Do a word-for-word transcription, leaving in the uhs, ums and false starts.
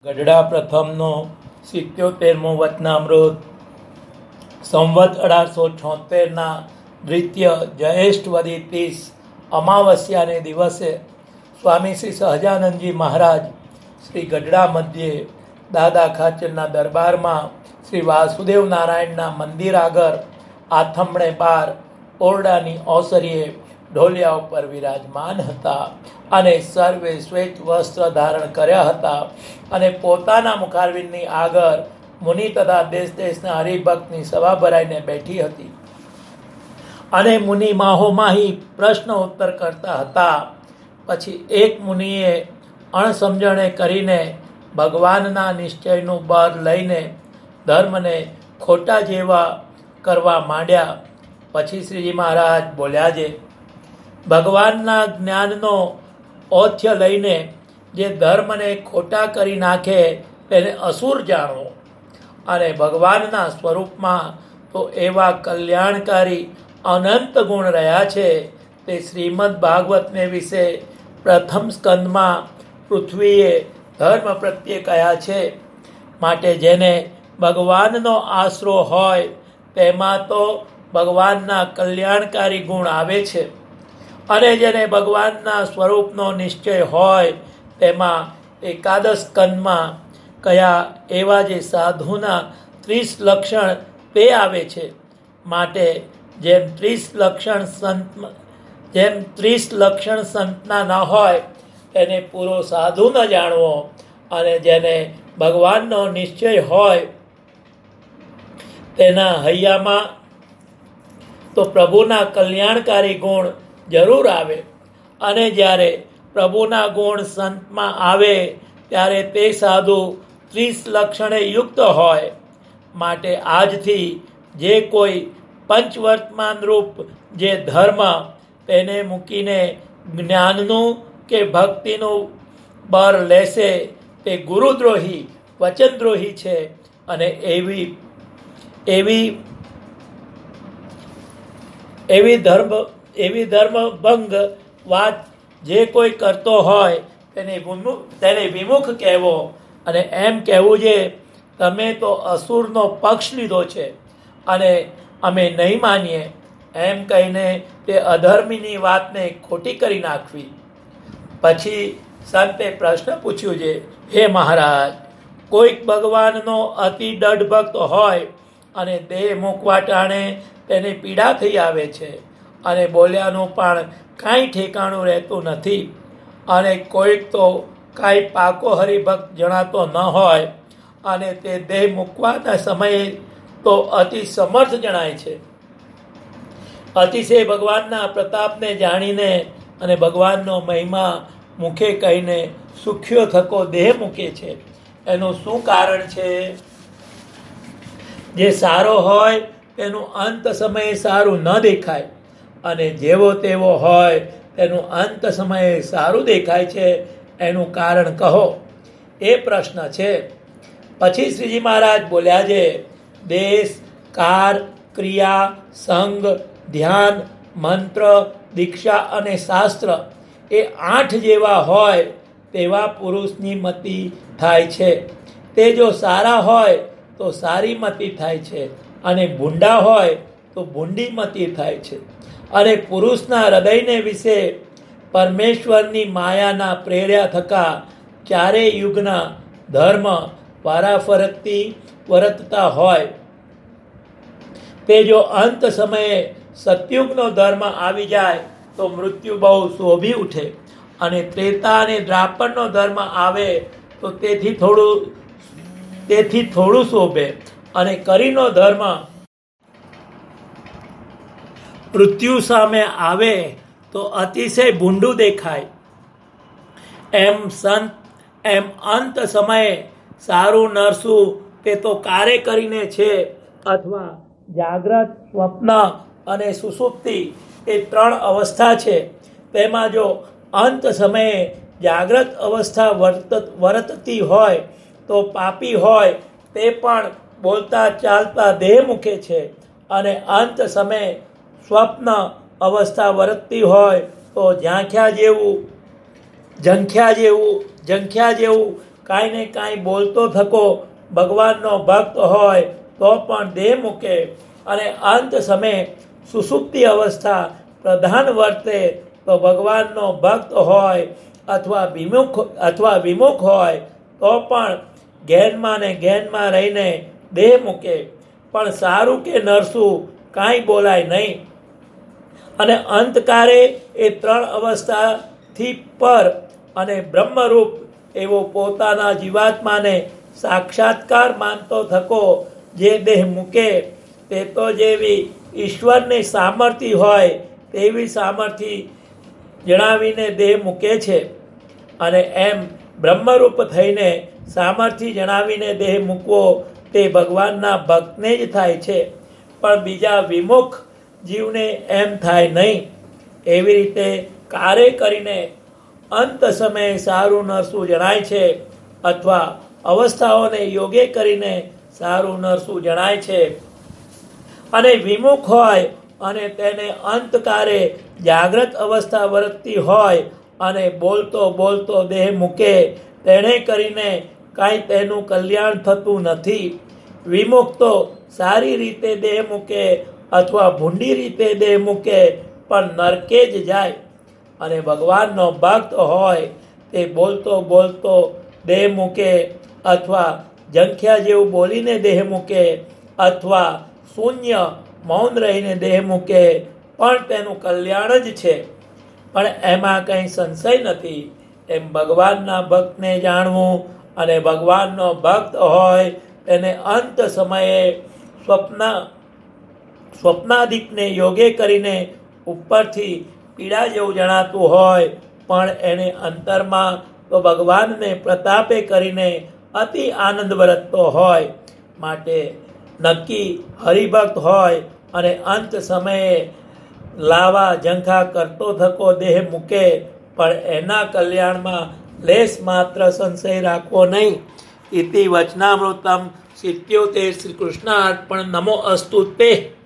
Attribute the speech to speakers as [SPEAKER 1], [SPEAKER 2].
[SPEAKER 1] ગઢડા પ્રથમનો સિત્યોતેરમો વચનામૃત સંવત અઢારસો છોતેરના દ્વિતીય જયેષ્ઠ વદી ત્રીસ અમાવસ્યાને દિવસે સ્વામી શ્રી સહજાનંદજી મહારાજ શ્રી ગઢડા મધ્યે દાદા ખાચરના દરબારમાં શ્રી વાસુદેવ નારાયણના મંદિર આગળ આથમણે બાર ઓરડાની ઓસરીએ ઢોલિયા ઉપર વિરાજમાન હતા અને સર્વે શ્વેત વસ્ત્ર ધારણ કર્યા હતા અને પોતાના મુખારવિંદની આગળ મુનિ તથા દેશ દેશના હરિભક્તની સભા ભરાઈને બેઠી હતી અને મુનિ માહોમાહી પ્રશ્ન ઉત્તર કરતા હતા. પછી એક મુનિએ અણસમજણે કરીને ભગવાનના નિશ્ચયનું બળ લઈને ધર્મને ખોટા જેવા કરવા માંડ્યા. પછી શ્રીજી મહારાજ બોલ્યા છે, ભગવાનના જ્ઞાનનો ઓથ્ય લઈને જે ધર્મને ખોટા કરી નાખે તેને અસુર જાણો અને ભગવાનના સ્વરૂપમાં તો એવા કલ્યાણકારી અનંત ગુણ રહ્યા છે તે શ્રીમદ ભાગવતને વિશે પ્રથમ સ્કંદમાં પૃથ્વીએ ધર્મ પ્રત્યે કહ્યા છે. માટે જેને ભગવાનનો આશરો હોય તેમાં તો ભગવાનના કલ્યાણકારી ગુણ આવે છે અને જેને ભગવાનના સ્વરૂપનો નિશ્ચય હોય તેમાં એકાદશ સ્કંદમાં કયા એવા જે સાધુના ત્રીસ લક્ષણ તે આવે છે. માટે જેમ ત્રીસ લક્ષણ સંત જેમ ત્રીસ લક્ષણ સંતના ન હોય તેને પૂરો સાધુ ન જાણવો અને જેને ભગવાનનો નિશ્ચય હોય તેના હૈયામાં તો પ્રભુના કલ્યાણકારી ગુણ જરૂર આવે અને જ્યારે પ્રભુના ગુણ સંતમાં આવે ત્યારે તે સાધુ ત્રીસ લક્ષણે યુક્ત હોય. માટે આજથી જે કોઈ પંચવર્તમાન રૂપ જે ધર્મ તેને મૂકીને જ્ઞાનનું કે ભક્તિનું બળ લેશે તે ગુરુદ્રોહી વચનદ્રોહી છે અને એવી એવી એવી ધર્મ એવી ધર્મભંગ વાત જે કોઈ કરતો હોય તેને વિમુખ તેને વિમુખ કહેવો અને એમ કહેવું છે તમે તો અસુરનો પક્ષ લીધો છે અને અમે નહીં માનીએ એમ કહીને તે અધર્મીની વાતને ખોટી કરી નાખવી. પછી સંતે પ્રશ્ન પૂછ્યું છે, હે મહારાજ, કોઈક ભગવાનનો અતિ દઢ ભક્ત હોય અને દેહ મૂકવા ટાણે તેને પીડા થઈ આવે છે અને બોલ્યાનું પણ કાંઈ ઠેકાણું રહેતું નથી અને કોઈક તો કાંઈ પાકો હરિભક્ત જણાતો ન હોય અને તે દેહ મૂકવાના સમયે તો અતિ સમર્થ જણાય છે. અતિશય ભગવાનના પ્રતાપને જાણીને અને ભગવાનનો મહિમા મુખે કહીને સુખ્યો થકો દેહ મૂકે છે. એનું શું કારણ છે? જે સારો હોય તેનું અંત સમયે સારું ન દેખાય અને જેવો તેવો હોય તેનું અંત સમયે સારું દેખાય છે. એનું કારણ કહો, એ પ્રશ્ન છે. પછી શ્રીજી મહારાજ બોલ્યા છે, દેશ, કાર, ક્રિયા, સંગ, ધ્યાન, મંત્ર, દીક્ષા અને શાસ્ત્ર એ આઠ જેવા હોય તેવા પુરુષની મતિ થાય છે. તે જો સારા હોય તો સારી મતિ થાય છે અને ભૂંડા હોય તો ભૂંડી મતિ થાય છે. અને પુરુષના હૃદયને વિશે પરમેશ્વરની માયાના પ્રેર્યા થકા ચારેય યુગના ધર્મ વારાફરતી વર્તતા હોય તે જો અંત સમયે સતયુગનો ધર્મ આવી જાય તો મૃત્યુ બહુ શોભી ઉઠે અને ત્રેતા અને દ્રાપરનો ધર્મ આવે તો તેથી થોડું તેથી થોડું શોભે અને કરીનો ધર્મ મૃત્યુ સામે આવે તો અતિશય ભૂંડું દેખાય. એમ સંત એમ અંત સમયે સારું નરસું તે તો કારે કરીને છે અથવા જાગ્રત, સ્વપ્ન અને સુષુપ્તિ એ ત્રણ અવસ્થા છે. તેમાં જો અંત સમયે જાગ્રત અવસ્થા વર્ત વર્તતી હોય તો પાપી હોય તે પણ બોલતા ચાલતા દેહ મૂકે છે અને અંત સમયે સ્વપ્ન અવસ્થા વર્તતી હોય તો ઝાંખ્યા જેવું ઝંખ્યા જેવું ઝંખ્યા જેવું કાંઈ ને કાંઈ બોલતો થકો ભગવાનનો ભક્ત હોય તો પણ દેહ મૂકે અને અંત સમયે સુષુપ્તિ અવસ્થા પ્રધાન વર્તે તો ભગવાનનો ભક્ત હોય અથવા વિમુખ અથવા વિમુખ હોય તો પણ જ્ઞાનમાં ને જ્ઞાનમાં રહીને દેહ મૂકે, પણ સારું કે નરસું કાંઈ બોલાય નહીં. અને અંતકારે એ ત્રણ અવસ્થાથી પર અને બ્રહ્મરૂપ એવો પોતાના જીવાત્માને સાક્ષાત્કાર માનતો થકો જે દેહ મૂકે તે તો જેવી ઈશ્વરની સામર્થ્ય હોય તેવી સામર્થ્ય જણાવીને દેહ મૂકે છે. અને એમ બ્રહ્મરૂપ થઈને સામર્થ્ય જણાવીને દેહ મૂકવો તે ભગવાનના ભક્તને જ થાય છે, પણ બીજા વિમુખ જીવને એમ થાય નહીં. એવી રીતે કાર્ય કરીને અંત સમયે સારું નરસું જણાય છે અથવા અવસ્થાઓને યોગે કરીને સારું નરસું જણાય છે. અને વિમુખ હોય અને તેને અંતકારે જાગ્રત અવસ્થા વર્તતી હોય અને બોલતો બોલતો દેહ મૂકે તેણે કરીને કાંઈ તેનું કલ્યાણ થતું નથી. વિમુખ તો સારી રીતે દેહ મૂકે અથવા ભૂંડી રીતે દેહ મૂકે પણ નરકે જ જાય. અને ભગવાનનો ભક્ત હોય તે બોલતો બોલતો દેહ મૂકે અથવા જંખ્યા જેવું બોલીને દેહ મૂકે અથવા શૂન્ય મૌન રહીને દેહ મૂકે પણ તેનું કલ્યાણ જ છે, પણ એમાં કંઈ સંશય નથી. એમ ભગવાનના ભક્તને જાણવું અને ભગવાનનો ભક્ત હોય તેને અંત સમયે સ્વપ્ન સ્વપ્નાદિકને યોગે કરીને ઉપરથી પીડા જેવું જણાતું હોય પણ એને અંતરમાં તો ભગવાનને પ્રતાપે કરીને અતિ આનંદ વર્તતો હોય. માટે નક્કી હરિભક્ત હોય અને અંત સમયે લાવા ઝંખા કરતો થકો દેહ મૂકે પણ એના કલ્યાણમાં લેશ માત્ર સંશય રાખવો નહીં. ઇતિ વચનામૃતમ સિત્યોતેર શ્રી કૃષ્ણાર્પણ. નમો અસ્તુ તે.